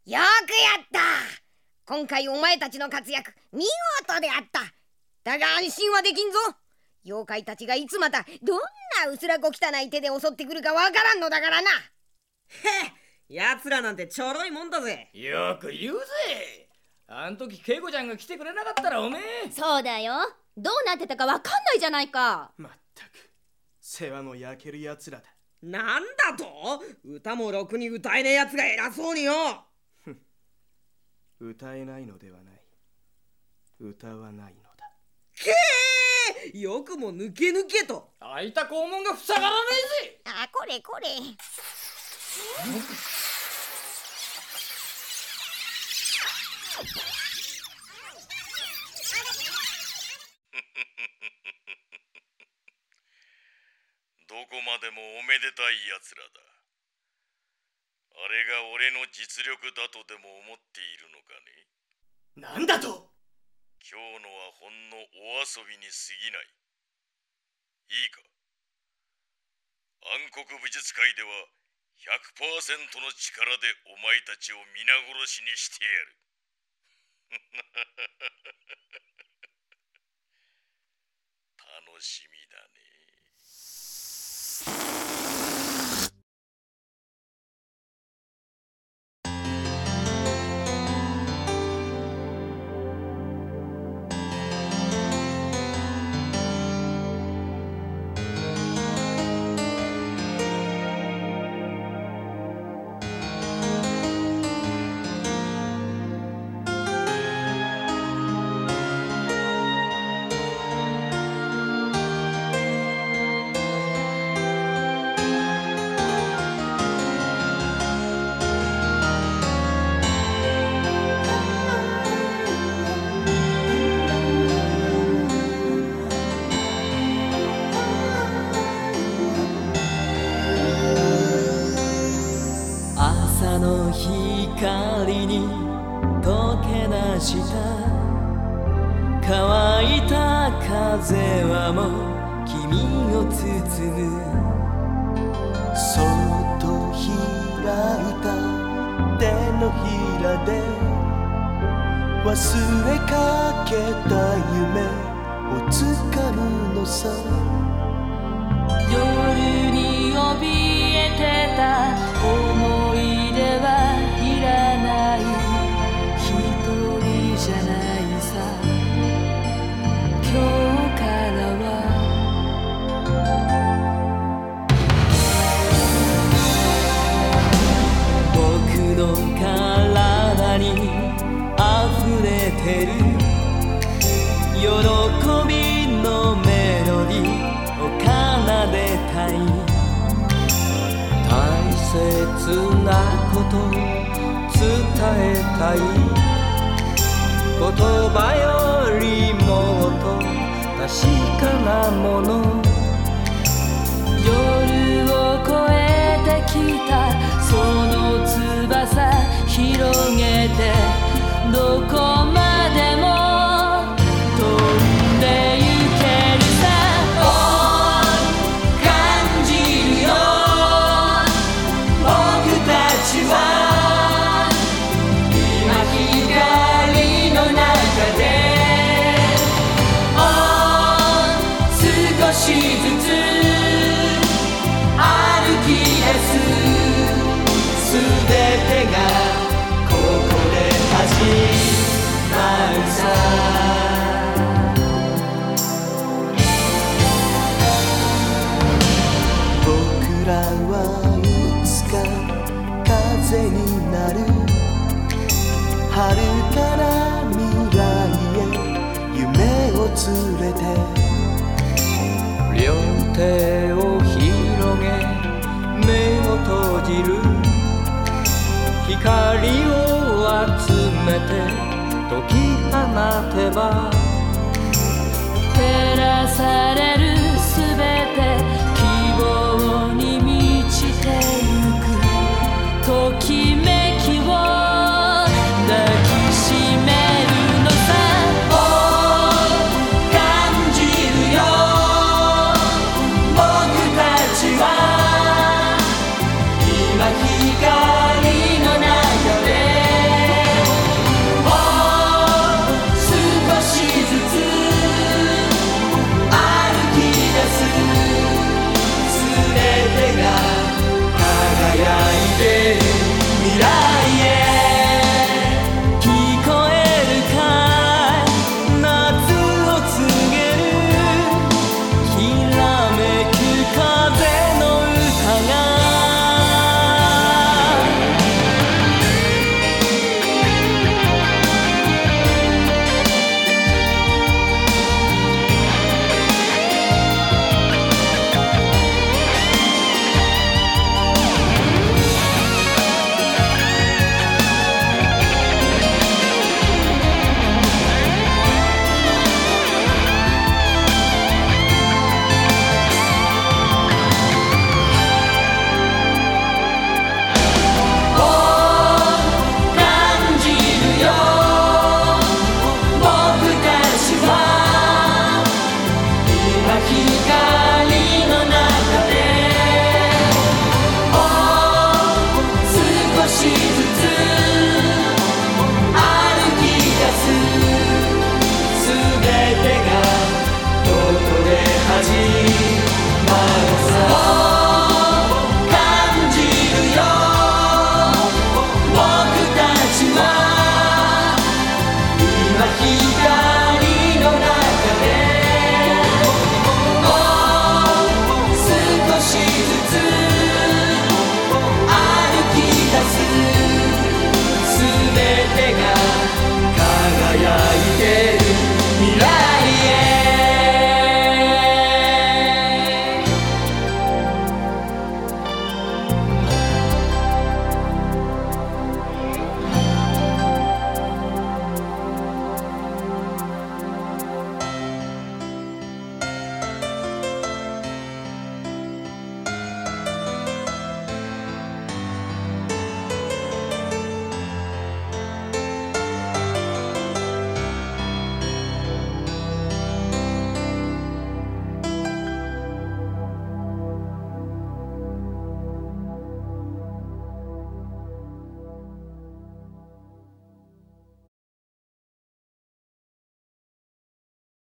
よくやった。今回お前たちの活躍見事であった。だが安心はできんぞ。妖怪たちがいつまたどんなうすらこ汚い手で襲ってくるかわからんのだからな。 へっ、奴らなんてちょろいもんだぜ。 よく言うぜ。あん時ケイコちゃんが来てくれなかったらおめえ。 そうだよ。どうなってたかわかんないじゃないか。 まったく世話の焼ける奴らだ。 なんだと？歌もろくに歌えねえ奴が偉そうによ。 歌えないのではない。歌わないのだ。 けー！よくも抜け抜けと。 開いた肛門が塞がらねえぜ。 あ、これこれ。 どこまでもおめでたいやつらだ。あれが俺の実力だとでも思っているのかね。 なんだと？ 今日のはほんのお遊びに過ぎない。いいか、暗黒武術界では 100% の力でお前たちを皆殺しにしてやる。楽しみだね。 朝の光に溶け出した乾いた風はもう君を包む。 そっと開いた手のひらで忘れかけた夢をつかむのさ。 夜に怯えてた思い出はいらない。一人じゃないさ。今日からは僕の体に溢れてる喜びのメロディーを奏でたい。大切なこと伝えたい。言葉よりもっと確かなもの。夜を越えてきたその翼広げてどこまでも飛んでゆけるさ。感じるよ僕たちは今光の中で少しずつ歩き出す。すべてがここで始まるさ。 僕らはいつか風になる。遥かな未来へ夢を連れて。 両手を広げ目を閉じる。光を集めて解き放てば照らされるすべて希望に満ちてゆく。時